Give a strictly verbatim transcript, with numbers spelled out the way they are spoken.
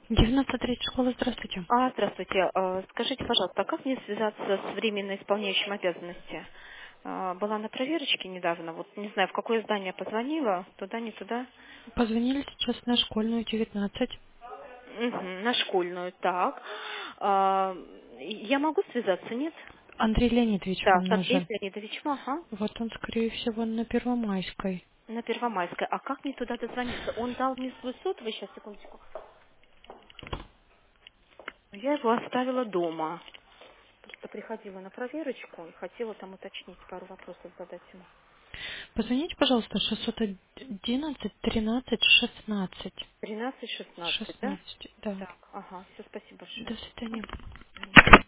девяносто три школа, здравствуйте. А, здравствуйте. Э, Скажите, пожалуйста, а как мне связаться с временно исполняющим обязанности? Э, Была на проверочке недавно, вот не знаю, в какое здание позвонила, туда, не туда. Позвонили сейчас на школьную девятнадцать. Мгм, на школьную, так. А, Я могу связаться, нет? Андрей Леонидович Да, вам с Андреем нужен. Леонидовичем, ага, Вот он, скорее всего, на Первомайской. на Первомайской. А как мне туда дозвониться? Он дал мне свой сотовый, сейчас, секундочку. Я его оставила дома. Просто приходила на проверочку и хотела там уточнить, пару вопросов задать ему. Позвоните, пожалуйста, шестьсот одиннадцать тринадцать шестнадцать. Тринадцать шестнадцать, да? шестнадцать, да. Так, ага, все, спасибо большое. До свидания. Мгм.